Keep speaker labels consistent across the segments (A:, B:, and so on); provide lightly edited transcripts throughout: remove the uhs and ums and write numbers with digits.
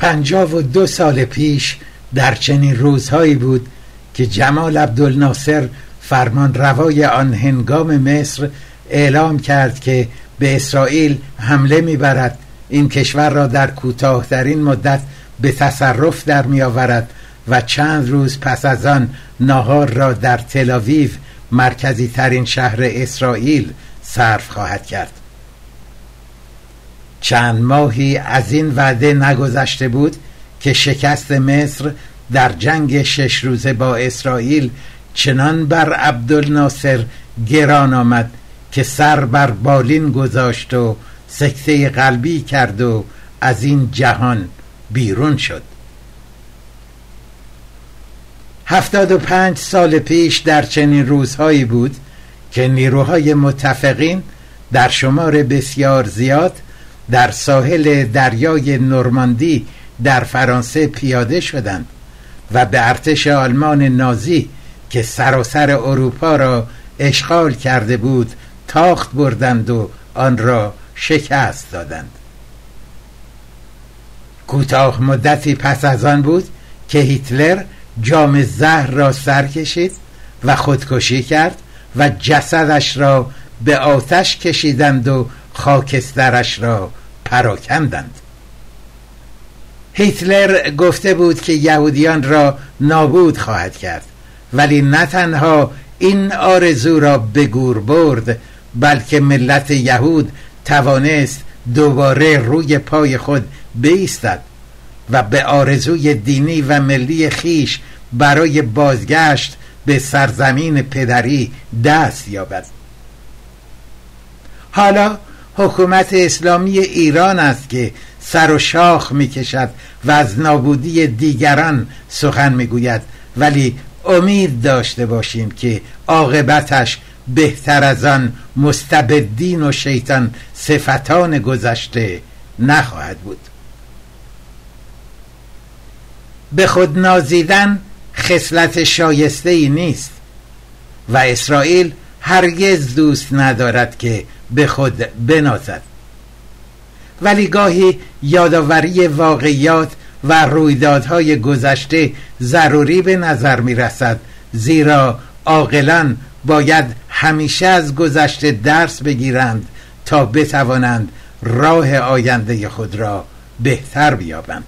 A: 52 سال پیش در چنین روزهایی بود که جمال عبدالناصر فرمان روای آن هنگام مصر اعلام کرد که به اسرائیل حمله میبرد، این کشور را در کوتاه‌ترین مدت به تصرف در میآورد و چند روز پس از آن ناهار را در تل‌آویو، مرکزی ترین شهر اسرائیل، صرف خواهد کرد. چند ماهی از این وعده نگذشته بود که شکست مصر در جنگ 6 روزه با اسرائیل چنان بر عبدالناصر گران آمد که سر بر بالین گذاشت و سکته قلبی کرد و از این جهان بیرون شد. 75 سال پیش در چنین روزهایی بود که نیروهای متفقین در شمار بسیار زیاد در ساحل دریای نورماندی در فرانسه پیاده شدند و به ارتش آلمان نازی که سراسر اروپا را اشغال کرده بود تاخت بردند و آن را شکست دادند. کوتاه مدتی پس از آن بود که هیتلر جام زهر را سر کشید و خودکشی کرد و جسدش را به آتش کشیدند و خاکسترش را پراکندند. هیتلر گفته بود که یهودیان را نابود خواهد کرد، ولی نه تنها این آرزو را به گور برد، بلکه ملت یهود توانست دوباره روی پای خود بایستد و به آرزوی دینی و ملی خیش برای بازگشت به سرزمین پدری دست یابد. حالا حکومت اسلامی ایران است که سر و شاخ می کشد و از نابودی دیگران سخن می گوید، ولی امید داشته باشیم که عاقبتش بهتر از آن مستبدین و شیطان صفتان گذشته نخواهد بود. به خود نازیدن خصلت شایسته‌ای نیست و اسرائیل هرگز دوست ندارد که به خود بنازد، ولی گاهی یادآوری واقعیات و رویدادهای گذشته ضروری به نظر می رسد، زیرا عاقلان باید همیشه از گذشته درس بگیرند تا بتوانند راه آینده خود را بهتر بیابند.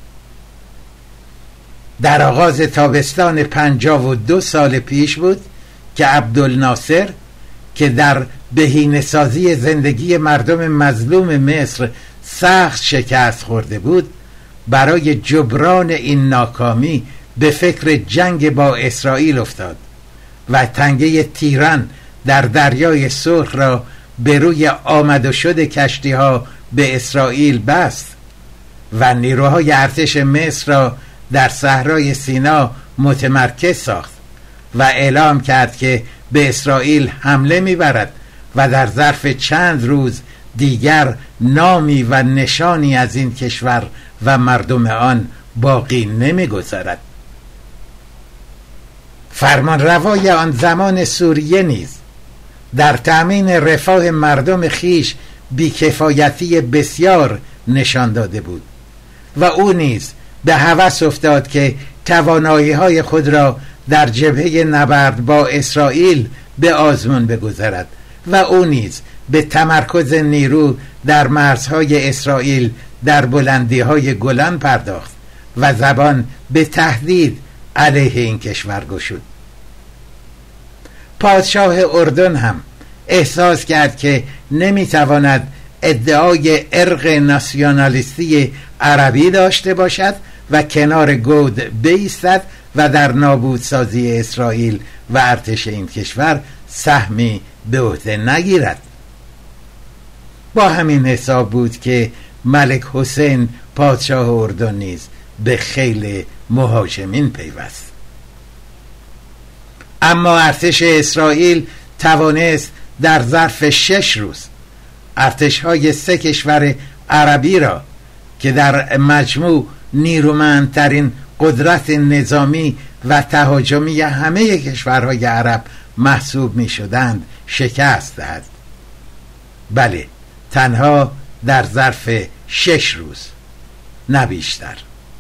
A: در آغاز تابستان 52 سال پیش بود که عبدالناصر که در بهینه‌سازی زندگی مردم مظلوم مصر سخت شکست خورده بود، برای جبران این ناکامی به فکر جنگ با اسرائیل افتاد و تنگه تیران در دریای سرخ را به روی آمد و شد کشتی ها به اسرائیل بست و نیروهای ارتش مصر را در صحرای سینا متمرکز ساخت و اعلام کرد که به اسرائیل حمله می‌برد و در ظرف چند روز دیگر نامی و نشانی از این کشور و مردم آن باقی نمی‌گذارد. فرمانروای آن زمان سوریه نیز در تأمین رفاه مردم خیش بیکفایتی بسیار نشان داده بود و او نیز به هوس افتاد که توانایی‌های خود را در جبهه نبرد با اسرائیل به آزمون بگذارد و او نیز به تمرکز نیرو در مرزهای اسرائیل در بلندی‌های گلان پرداخت و زبان به تهدید علیه این کشور گشود. پادشاه اردن هم احساس کرد که نمیتواند ادعای ارق ناسیونالیستی عربی داشته باشد و کنار گود بایستد و در نابودسازی اسرائیل و ارتش این کشور سهمی به عهده نگیرد. با همین حساب بود که ملک حسین پادشاه اردن نیز به خیل مهاجمین پیوست. اما ارتش اسرائیل توانست در ظرف 6 روز ارتش‌های 3 کشور عربی را که در مجموع نیرومندترین قدرت نظامی و تهاجمی همه کشورهای عرب محسوب می شدند شکست دهد. بله، تنها در ظرف 6 روز. نه بیشتر.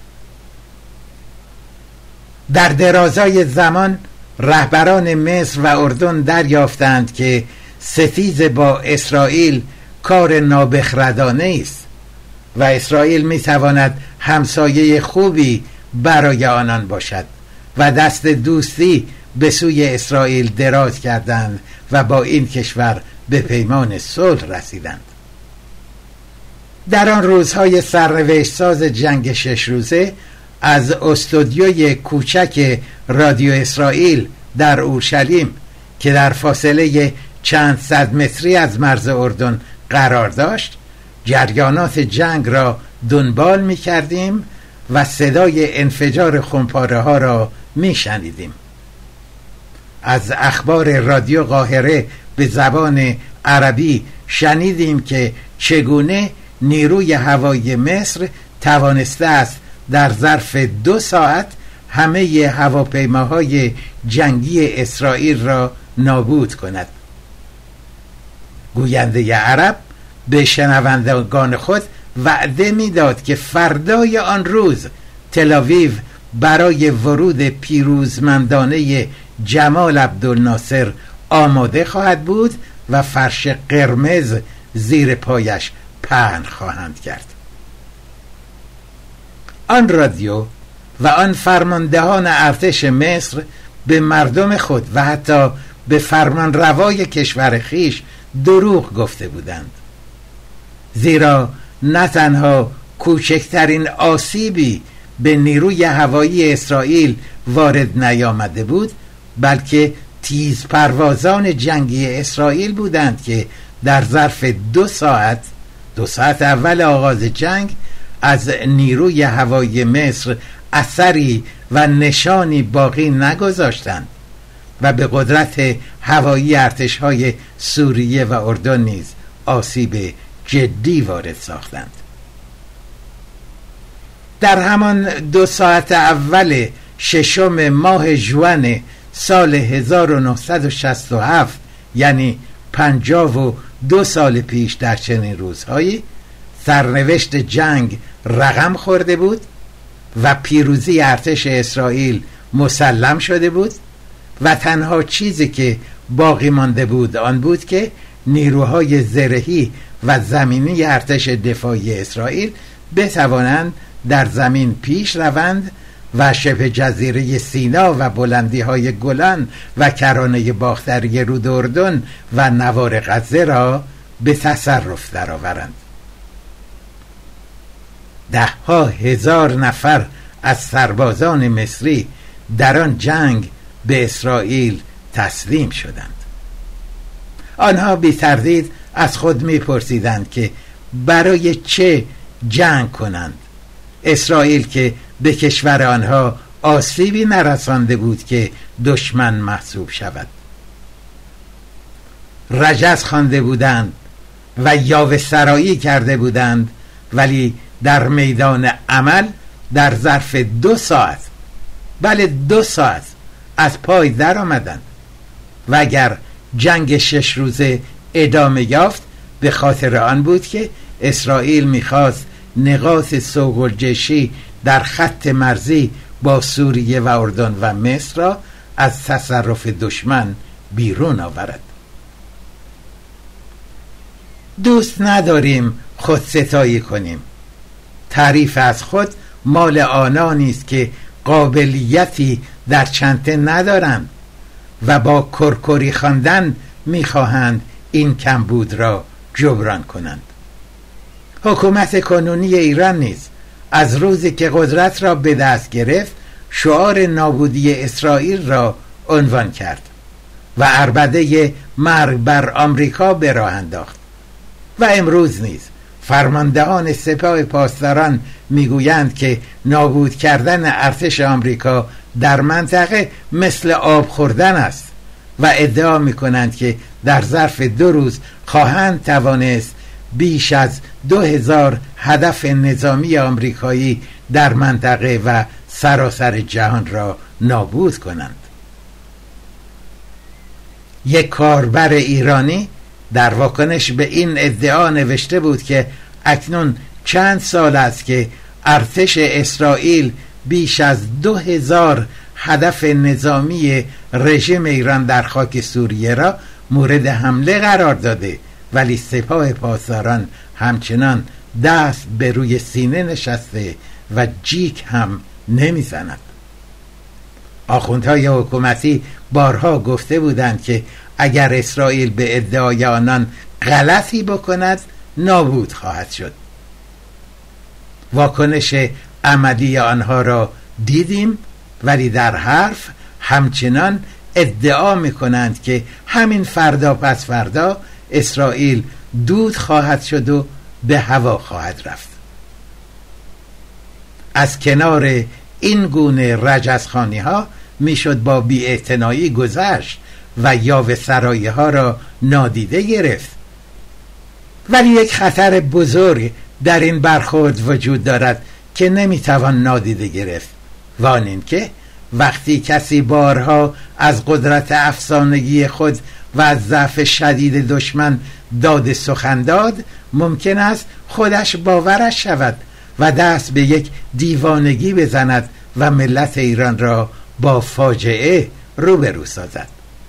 A: در درازای زمان رهبران مصر و اردن دریافتند که ستیز با اسرائیل کار نابخردانه است و اسرائیل میتواند همسایه خوبی برای آنان باشد و دست دوستی به سوی اسرائیل دراز کردند و با این کشور به پیمان صلح رسیدند. در آن روزهای سرنوشت ساز جنگ 6 روزه از استودیوی کوچک رادیو اسرائیل در اورشلیم که در فاصله چند صد متری از مرز اردن قرار داشت جریانات جنگ را دنبال می کردیم و صدای انفجار خمپاره ها را می شنیدیم. از اخبار رادیو قاهره به زبان عربی شنیدیم که چگونه نیروی هوایی مصر توانسته است در ظرف 2 ساعت همه هواپیماهای جنگی اسرائیل را نابود کند. گوینده عرب به شنوندگان خود وعده میداد که فردای آن روز تل‌آویو برای ورود پیروزمندانه جمال عبدالناصر آماده خواهد بود و فرش قرمز زیر پایش پهن خواهند کرد. آن رادیو و آن فرماندهان ارتش مصر به مردم خود و حتی به فرمانروای کشور خیش دروغ گفته بودند، زیرا نه تنها کوچکترین آسیبی به نیروی هوایی اسرائیل وارد نیامده بود، بلکه تیز پروازان جنگی اسرائیل بودند که در ظرف 2 ساعت اول آغاز جنگ از نیروی هوایی مصر اثری و نشانی باقی نگذاشتند و به قدرت هوایی ارتش‌های سوریه و اردن نیز آسیب جدی وارد ساختند. در همان 2 ساعت اول 6 ماه ژوئن سال 1967، یعنی 52 سال پیش در چنین روزهایی، سرنوشت جنگ رقم خورده بود و پیروزی ارتش اسرائیل مسلم شده بود و تنها چیزی که باقی مانده بود آن بود که نیروهای زرهی و زمینی ارتش دفاعی اسرائیل بتوانند در زمین پیش روند و شبه جزیره سینا و بلندی های گلان و کرانه باختری رود اردن و نوار غزه را به تصرف درآورند. 10,000 نفر از سربازان مصری در آن جنگ به اسرائیل تسلیم شدند. آنها بی تردید از خود می‌پرسیدند که برای چه جنگ کنند؟ اسرائیل که به کشور آنها آسیبی نرسانده بود که دشمن محسوب شود. رجز خوانده بودند و یاوه سرایی کرده بودند، ولی در میدان عمل در ظرف 2 ساعت، بله 2 ساعت از پای در آمدند و اگر جنگ 6 روزه ادامه یافت به خاطر آن بود که اسرائیل میخواست نقاط سوگلجشی در خط مرزی با سوریه و اردن و مصر را از تصرف دشمن بیرون آورد. دوست نداریم خودستایی کنیم. تعریف از خود مال آنانی است که قابلیتی در چنته ندارند و با کرکری خواندن میخواهند این کمبود را جبران کنند. حکومت کنونی ایران نیز از روزی که قدرت را به دست گرفت شعار نابودی اسرائیل را عنوان کرد و عربده مرگ بر آمریکا به راه انداخت و امروز نیز فرماندهان سپاه پاسداران میگویند که نابود کردن ارتش آمریکا در منطقه مثل آب خوردن است و ادعا میکنند که در ظرف 2 روز خواهند توانست بیش از 2000 هدف نظامی آمریکایی در منطقه و سراسر جهان را نابود کنند. یک کاربر ایرانی در واکنش به این ادعا نوشته بود که اکنون چند سال است که ارتش اسرائیل بیش از 2000 هدف نظامی رژیم ایران در خاک سوریه را مورد حمله قرار داده، ولی سپاه پاسداران همچنان دست به روی سینه نشسته و جیک هم نمیزند. آخوندهای حکومتی بارها گفته بودند که اگر اسرائیل به ادعای آنان غلطی بکند نابود خواهد شد. واکنش عملی آنها را دیدیم، ولی در حرف همچنان ادعا میکنند که همین فردا پس فردا اسرائیل دود خواهد شد و به هوا خواهد رفت. از کنار این گونه رجزخوانی ها میشد با بی‌اعتنایی گذشت و یاوه سرایی ها را نادیده گرفت، ولی یک خطر بزرگ در این برخورد وجود دارد که نمیتوان نادیده گرفت، و آن این که وقتی کسی بارها از قدرت افسانگی خود و از ضعف شدید دشمن داد سخن داد، ممکن است خودش باورش شود و دست به یک دیوانگی بزند و ملت ایران را با فاجعه روبرو سازد.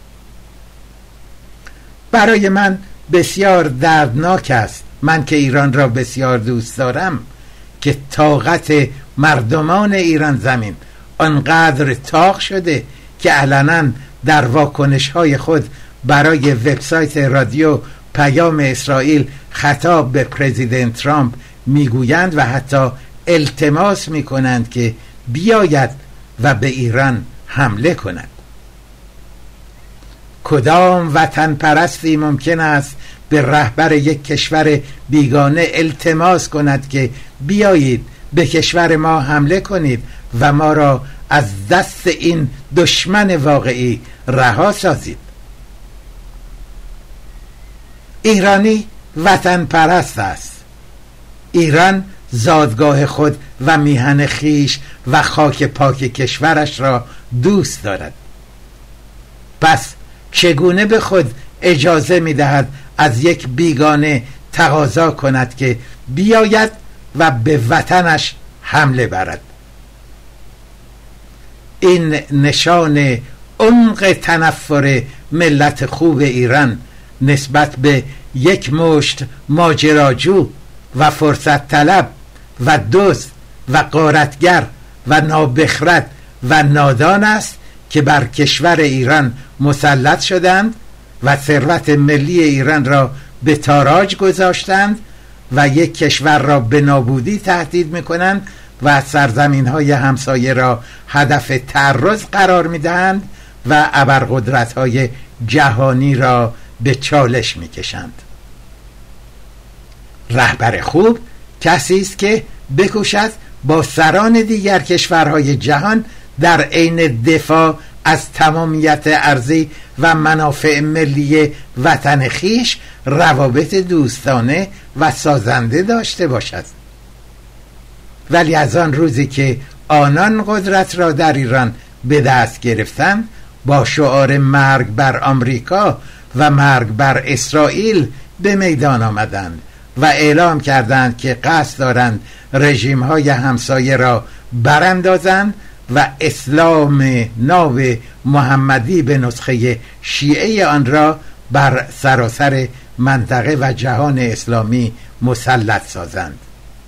A: برای من بسیار دردناک است، من که ایران را بسیار دوست دارم، که طاقت مردمان ایران زمین آنقدر تاق شده که علنا در واکنش‌های خود برای وبسایت رادیو پیام اسرائیل خطاب به پرزیدنت ترامپ میگویند و حتی التماس میکنند که بیاید و به ایران حمله کند. کدام وطن پرستی ممکن است به رهبر یک کشور بیگانه التماس کند که بیایید به کشور ما حمله کنید و ما را از دست این دشمن واقعی رها سازید؟ ایرانی وطن پرست است. ایران زادگاه خود و میهن خیش و خاک پاک کشورش را دوست دارد. پس چگونه به خود اجازه می‌دهد از یک بیگانه تقاضا کند که بیاید و به وطنش حمله برد؟ این نشان عمق تنفر ملت خوب ایران نسبت به یک مشت ماجراجو و فرصت طلب و دزد و غارتگر و نابخرد و نادان است که بر کشور ایران مسلط شدند و ثروت ملی ایران را به تاراج گذاشتند و یک کشور را به نابودی تهدید می‌کنند و سرزمین‌های همسایه را هدف تعرض قرار می‌دهند و ابرقدرت‌های جهانی را به چالش می‌کشند. رهبر خوب کسی است که بکوشد با سران دیگر کشورهای جهان در عین دفاع از تمامیت ارضی و منافع ملی وطن خیش روابط دوستانه و سازنده داشته باشد. ولی از آن روزی که آنان قدرت را در ایران به دست گرفتند، با شعار مرگ بر آمریکا و مرگ بر اسرائیل به میدان آمدند و اعلام کردند که قصد دارند رژیم‌های همسایه را براندازند و اسلام ناب محمدی به نسخه شیعه آن را بر سراسر منطقه و جهان اسلامی مسلط سازند.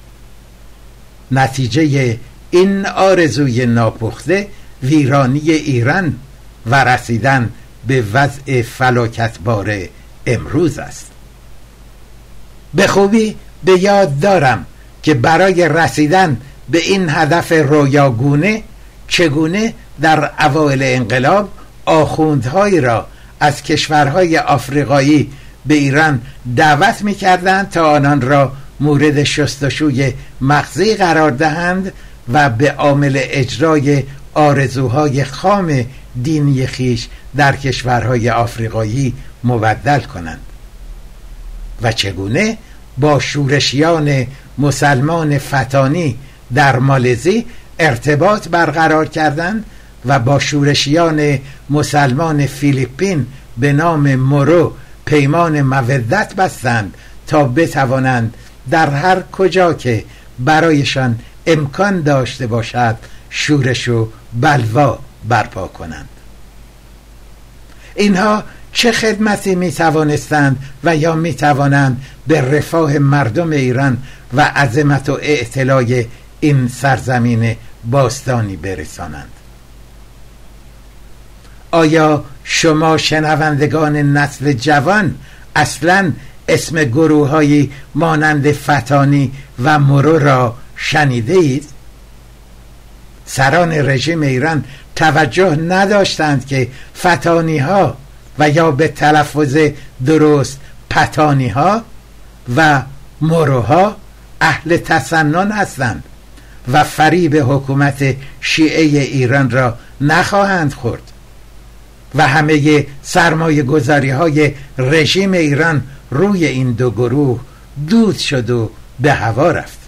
A: نتیجه این آرزوی ناپخته ویرانی ایران و رسیدن به وضع فلاکتبار امروز است. به خوبی به یاد دارم که برای رسیدن به این هدف رویاگونه چگونه در اوایل انقلاب آخوندهایی را از کشورهای آفریقایی به ایران دعوت می‌کردند تا آنان را مورد شستشوی مغزی قرار دهند و به عامل اجرای آرزوهای خام دینی خیش در کشورهای آفریقایی مبدل کنند و چگونه با شورشیان مسلمان فتانی در مالزی ارتباط برقرار کردند و با شورشیان مسلمان فیلیپین به نام مورو پیمان مودت بستند تا بتوانند در هر کجا که برایشان امکان داشته باشد شورش و بلوا برپا کنند. اینها چه خدمتی می توانستند و یا می توانند به رفاه مردم ایران و عظمت و اعتلای این سرزمین باستانی برسانند؟ آیا شما شنوندگان نسل جوان اصلاً اسم گروه‌هایی مانند فتانی و مرو را شنیده اید؟ سران رژیم ایران توجه نداشتند که فتانی ها و یا به تلفظ درست پتانی ها و مروها اهل تسنن هستند و فریب حکومت شیعه ایران را نخواهند خورد و همه سرمایه گذاری های رژیم ایران روی این دو گروه دود شد و به هوا رفت.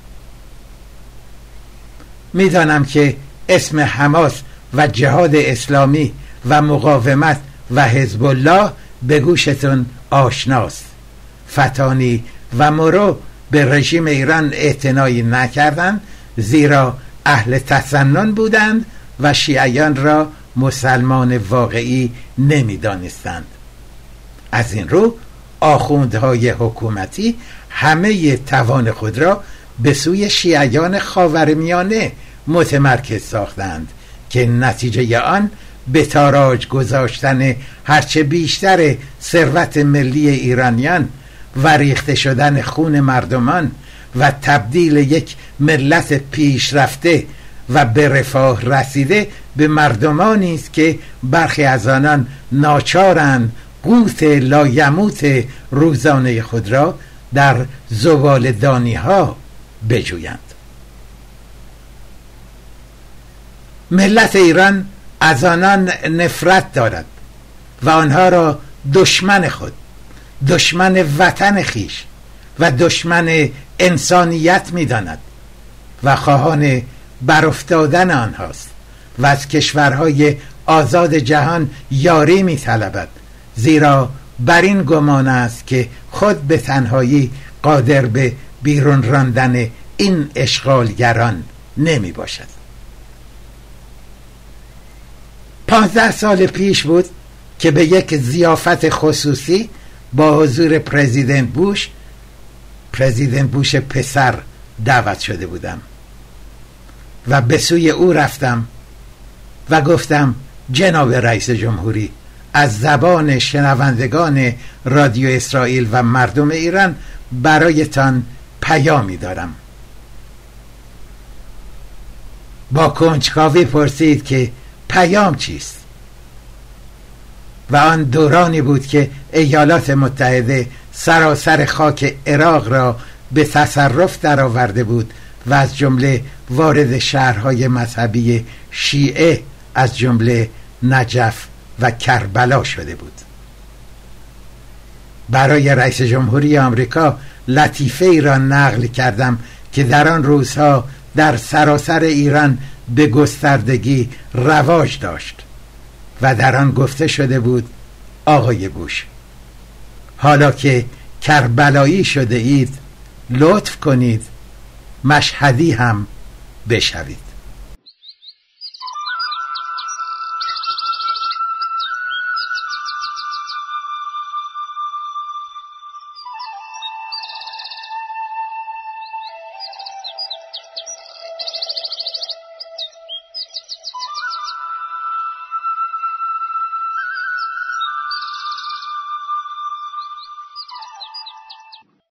A: میدانم که اسم حماس و جهاد اسلامی و مقاومت و حزب الله به گوشتون آشناست. فتانی و مرو به رژیم ایران اعتنایی نکردند، زیرا اهل تسنن بودند و شیعیان را مسلمان واقعی نمی‌دانستند. از این رو آخوندهای حکومتی همه توان خود را به سوی شیعیان خاورمیانه متمرکز ساختند که نتیجه آن به تاراج گذاشتن هرچه بیشتر ثروت ملی ایرانیان و ریخته شدن خون مردمان و تبدیل یک ملت پیشرفته و به رفاه رسیده به مردمانی است که برخی از آنان ناچارند قوت لایموت روزانه خود را در زباله‌دانی ها بجویند. ملت ایران از آنان نفرت دارد و آنها را دشمن خود، دشمن وطن خیش و دشمن انسانیت می داند و خواهان برافتادن آنهاست و از کشورهای آزاد جهان یاری می طلبد، زیرا بر این گمان است که خود به تنهایی قادر به بیرون راندن این اشغالگران نمی باشد. 15 سال پیش بود که به یک ضیافت خصوصی با حضور پرزیدنت بوش پسر دعوت شده بودم و به سوی او رفتم و گفتم جناب رئیس جمهوری، از زبان شنوندگان رادیو اسرائیل و مردم ایران برایتان پیامی دارم. با کنجکاوی پرسید که پیام چیست؟ و آن دورانی بود که ایالات متحده سراسر خاک عراق را به تصرف درآورده بود و از جمله وارد شهرهای مذهبی شیعه از جمله نجف و کربلا شده بود. برای رئیس جمهوری آمریکا لطیفه ای را نقل کردم که در آن روزها در سراسر ایران به گستردگی رواج داشت و در آن گفته شده بود: آقای بوش، حالا که کربلایی شده اید لطف کنید مشهدی هم بشوید.